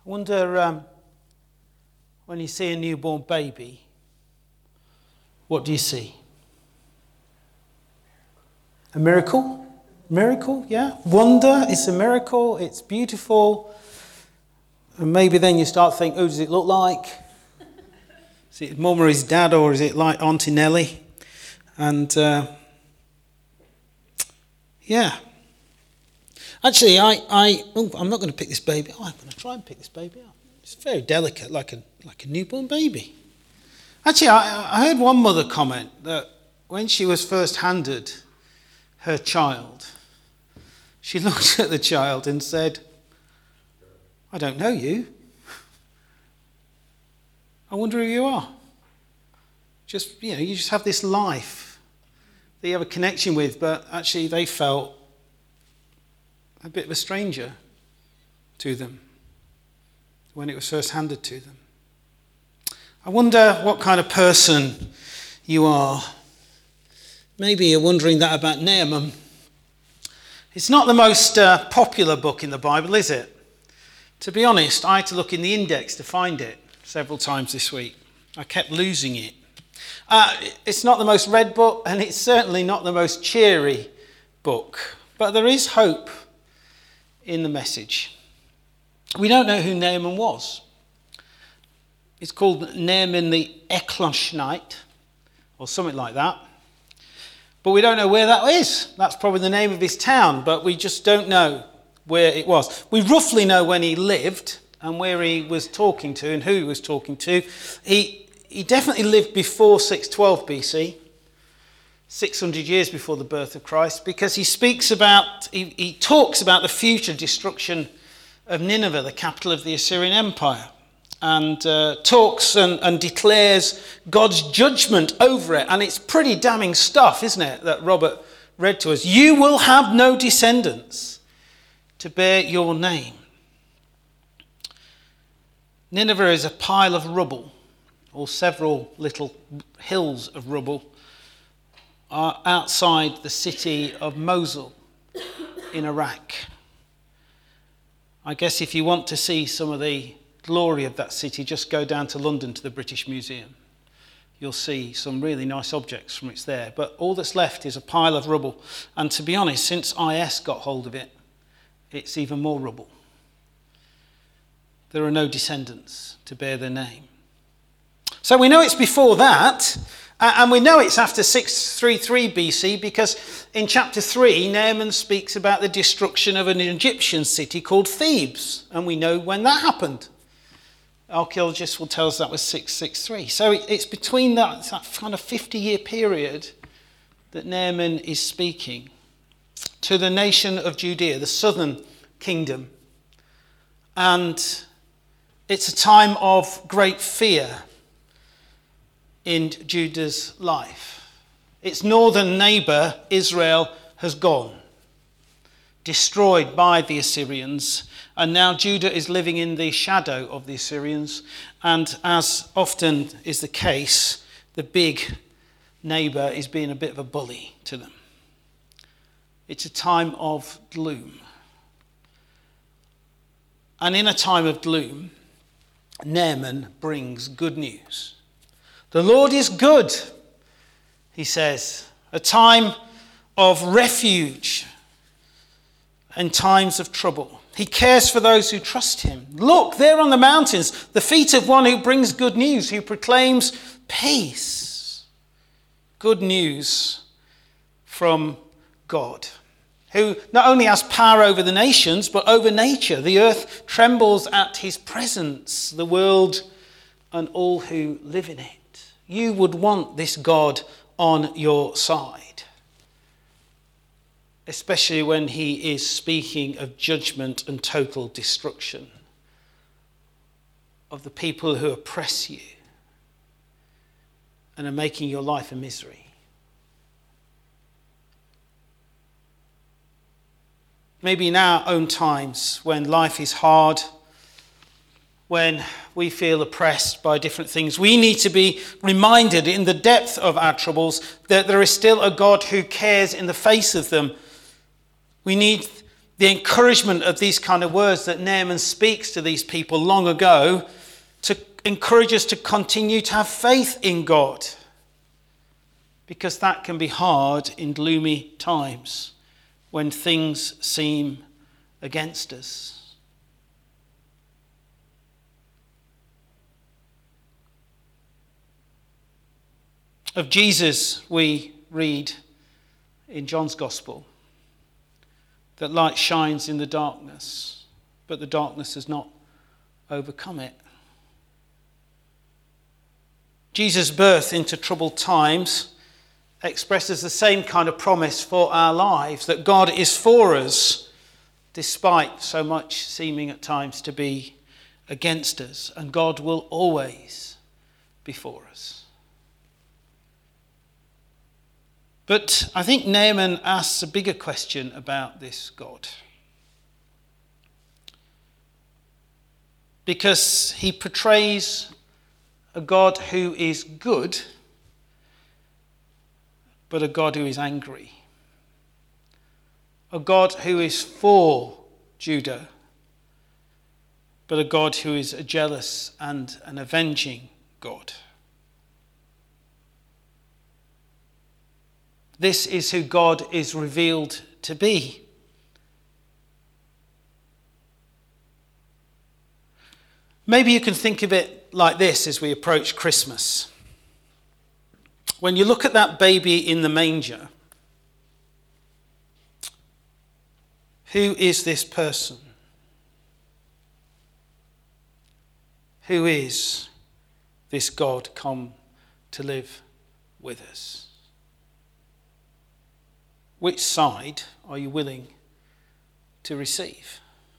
I wonder, when you see a newborn baby, what do you see? A miracle? Miracle, yeah. Wonder, it's a miracle, it's beautiful. And maybe then you start thinking, who does it look like? Is it mum or his dad, or is it like Auntie Nellie? And, yeah. Actually, I'm not going to pick this baby. I'm going to try and pick this baby up. It's very delicate, like a newborn baby. Actually, I heard one mother comment that when she was first handed her child, she looked at the child and said, I don't know you. I wonder who you are. You just have this life that you have a connection with, but actually they felt a bit of a stranger to them when it was first handed to them. I wonder what kind of person you are. Maybe you're wondering that about Naaman. It's not the most popular book in the Bible, is it? To be honest, I had to look in the index to find it several times this week. I kept losing it. It's not the most read book, and it's certainly not the most cheery book. But there is hope in the message. We don't know who Naaman was. It's called Naaman the Ekloshite, or something like that. But we don't know where that is. That's probably the name of his town, but we just don't know where it was. We roughly know when he lived and where he was talking to and who he was talking to. He definitely lived before 612 BC, 600 years before the birth of Christ, because he talks about the future destruction of Nineveh, the capital of the Assyrian Empire, and talks and declares God's judgment over it. And it's pretty damning stuff, isn't it, that Robert read to us. You will have no descendants to bear your name. Nineveh is a pile of rubble, or several little hills of rubble, outside the city of Mosul in Iraq. I guess if you want to see some of the glory of that city, just go down to London to the British Museum. You'll see some really nice objects from it's there. But all that's left is a pile of rubble. And to be honest, since IS got hold of it, it's even more rubble. There are no descendants to bear their name. So we know it's before that, and we know it's after 633 BC, because in chapter 3, Naaman speaks about the destruction of an Egyptian city called Thebes, and we know when that happened. Archaeologists will tell us that was 663. So it's between that kind of 50-year period that Naaman is speaking to the nation of Judea, the southern kingdom. And it's a time of great fear in Judah's life. Its northern neighbour, Israel, has gone, destroyed by the Assyrians, and now Judah is living in the shadow of the Assyrians, and as often is the case, the big neighbour is being a bit of a bully to them. It's a time of gloom. And in a time of gloom, Naaman brings good news. The Lord is good, he says, a time of refuge in times of trouble. He cares for those who trust him. Look, there on the mountains, the feet of one who brings good news, who proclaims peace. Good news from God, who not only has power over the nations, but over nature. The earth trembles at his presence, the world and all who live in it. You would want this God on your side, especially when he is speaking of judgment and total destruction of the people who oppress you and are making your life a misery. Maybe in our own times, when life is hard, when we feel oppressed by different things, we need to be reminded in the depth of our troubles that there is still a God who cares in the face of them. We need the encouragement of these kind of words that Naaman speaks to these people long ago to encourage us to continue to have faith in God, because that can be hard in gloomy times when things seem against us. Of Jesus, we read in John's Gospel that light shines in the darkness, but the darkness has not overcome it. Jesus' birth into troubled times expresses the same kind of promise for our lives, that God is for us despite so much seeming at times to be against us, and God will always be for us. But I think Naaman asks a bigger question about this God, because he portrays a God who is good, but a God who is angry. A God who is for Judah, but a God who is a jealous and an avenging God. This is who God is revealed to be. Maybe you can think of it like this as we approach Christmas. When you look at that baby in the manger, who is this person? Who is this God come to live with us? Which side are you willing to receive?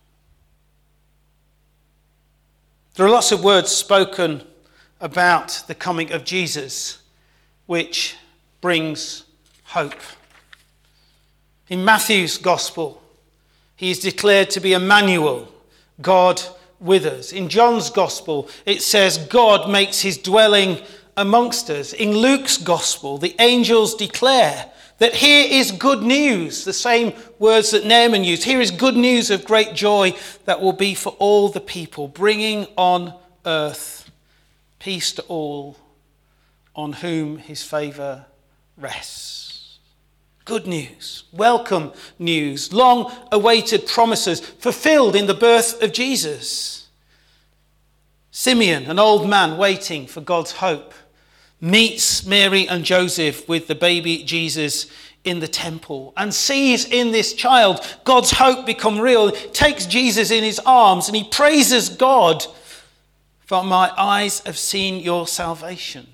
There are lots of words spoken about the coming of Jesus, which brings hope. In Matthew's Gospel, he is declared to be Emmanuel, God with us. In John's Gospel, it says God makes his dwelling amongst us. In Luke's Gospel, the angels declare that here is good news, the same words that Naaman used. Here is good news of great joy that will be for all the people, bringing on earth peace to all on whom his favour rests. Good news, welcome news, long-awaited promises fulfilled in the birth of Jesus. Simeon, an old man waiting for God's hope, meets Mary and Joseph with the baby Jesus in the temple and sees in this child God's hope become real, takes Jesus in his arms and he praises God, for my eyes have seen your salvation.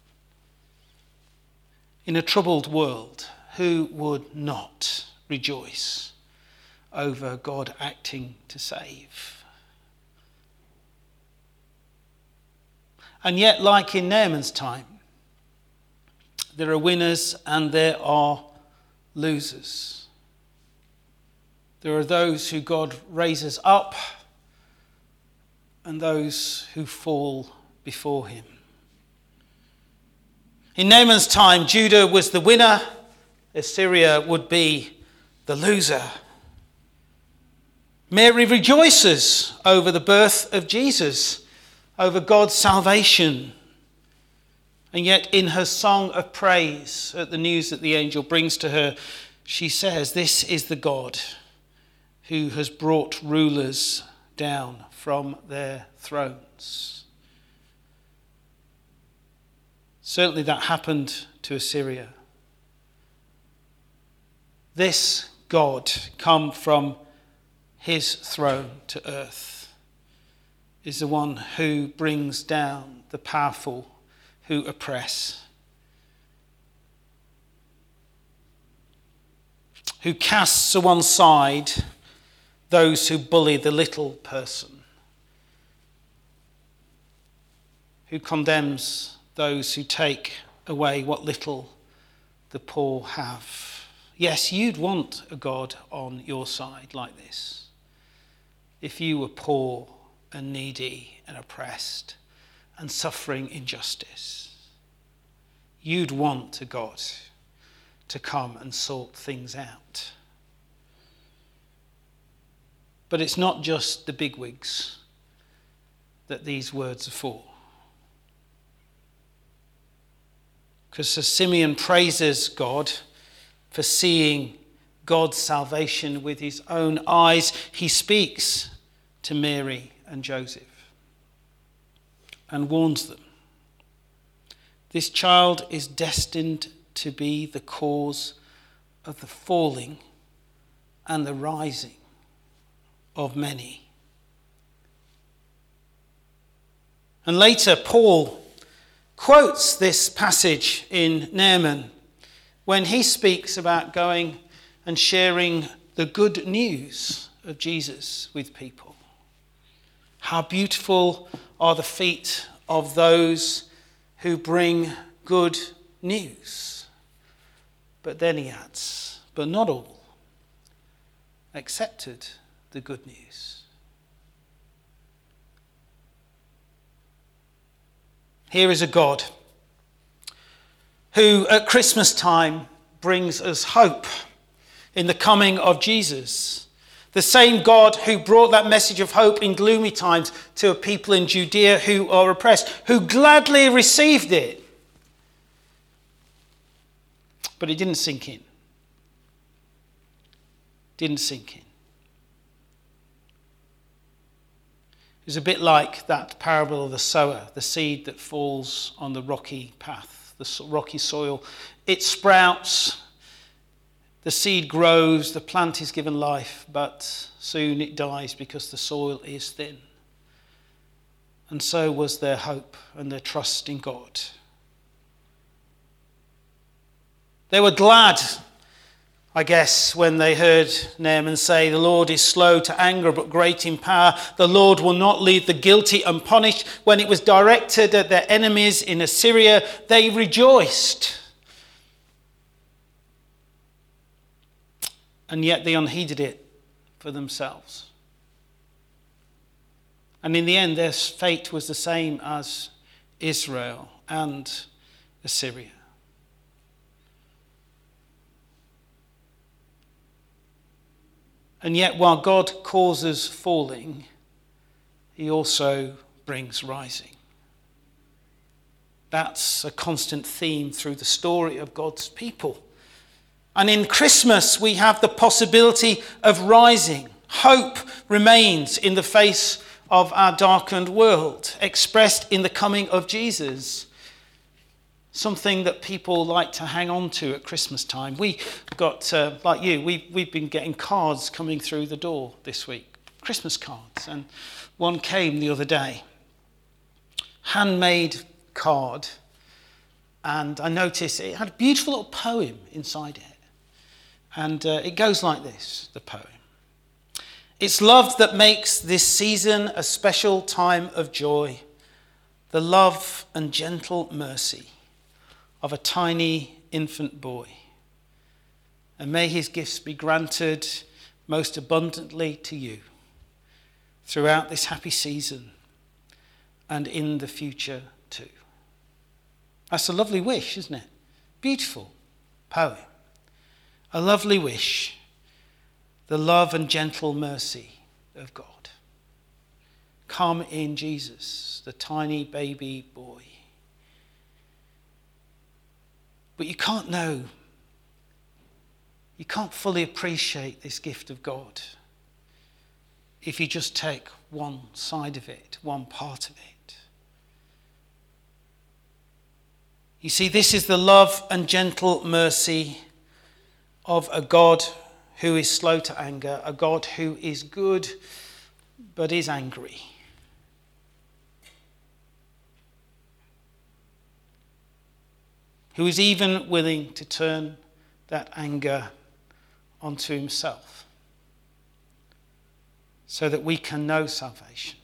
In a troubled world, who would not rejoice over God acting to save? And yet, like in Naaman's time, there are winners and there are losers. There are those who God raises up and those who fall before him. In Naaman's time, Judah was the winner, Assyria would be the loser. Mary rejoices over the birth of Jesus, over God's salvation. And yet in her song of praise at the news that the angel brings to her, she says, "This is the God who has brought rulers down from their thrones." Certainly that happened to Assyria. This God come from his throne to earth is the one who brings down the powerful who oppress, who casts to one side those who bully the little person, who condemns those who take away what little the poor have. Yes, you'd want a God on your side like this if you were poor and needy and oppressed and suffering injustice. You'd want a God to come and sort things out. But it's not just the bigwigs that these words are for. Because as Simeon praises God for seeing God's salvation with his own eyes, he speaks to Mary and Joseph and warns them. This child is destined to be the cause of the falling and the rising of many. And later, Paul quotes this passage in Nahum when he speaks about going and sharing the good news of Jesus with people. How beautiful are the feet of those who bring good news. But then he adds, but not all accepted the good news. Here is a God who at Christmas time brings us hope in the coming of Jesus. The same God who brought that message of hope in gloomy times to a people in Judea who are oppressed, who gladly received it. But it didn't sink in. Didn't sink in. It was a bit like that parable of the sower, the seed that falls on the rocky path, the rocky soil. It sprouts, the seed grows, the plant is given life, but soon it dies because the soil is thin. And so was their hope and their trust in God. They were glad, I guess, when they heard Nahum say, the Lord is slow to anger but great in power. The Lord will not leave the guilty unpunished. When it was directed at their enemies in Assyria, they rejoiced. And yet they unheeded it for themselves. And in the end, their fate was the same as Israel and Assyria. And yet, while God causes falling, he also brings rising. That's a constant theme through the story of God's people. And in Christmas, we have the possibility of rising. Hope remains in the face of our darkened world, expressed in the coming of Jesus. Something that people like to hang on to at Christmas time. We got, like you, we've been getting cards coming through the door this week. Christmas cards. And one came the other day. Handmade card. And I noticed it had a beautiful little poem inside it. And it goes like this, the poem. It's love that makes this season a special time of joy. The love and gentle mercy of a tiny infant boy. And may his gifts be granted most abundantly to you throughout this happy season and in the future too. That's a lovely wish, isn't it? Beautiful poem. A lovely wish. The love and gentle mercy of God. Come in Jesus, the tiny baby boy. But you can't know, you can't fully appreciate this gift of God if you just take one side of it, one part of it. You see, this is the love and gentle mercy of a God who is slow to anger, a God who is good but is angry. Who is even willing to turn that anger onto himself so that we can know salvation.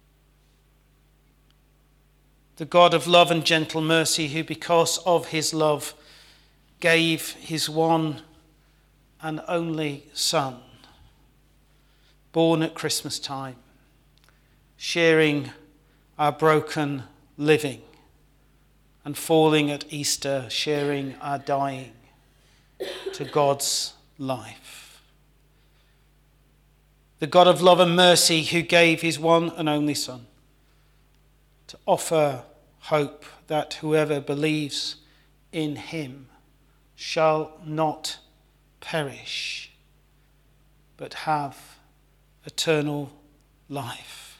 The God of love and gentle mercy who, because of his love, gave his one and only Son, born at Christmas time, sharing our broken living, and falling at Easter, sharing our dying to God's life. The God of love and mercy who gave his one and only Son to offer hope that whoever believes in him shall not perish, but have eternal life.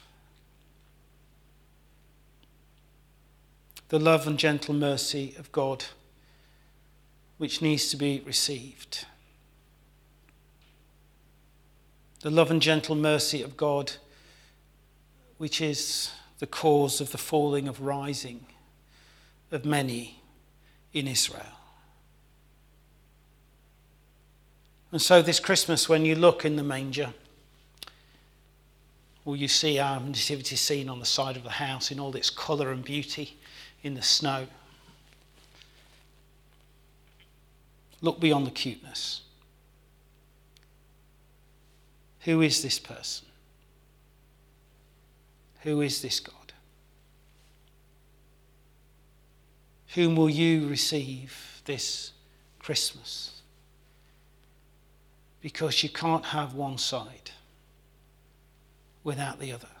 The love and gentle mercy of God, which needs to be received. The love and gentle mercy of God, which is the cause of the falling of rising of many in Israel. And so this Christmas, when you look in the manger, or you see our nativity scene on the side of the house in all its colour and beauty in the snow, look beyond the cuteness. Who is this person? Who is this God? Whom will you receive this Christmas? Because you can't have one side without the other.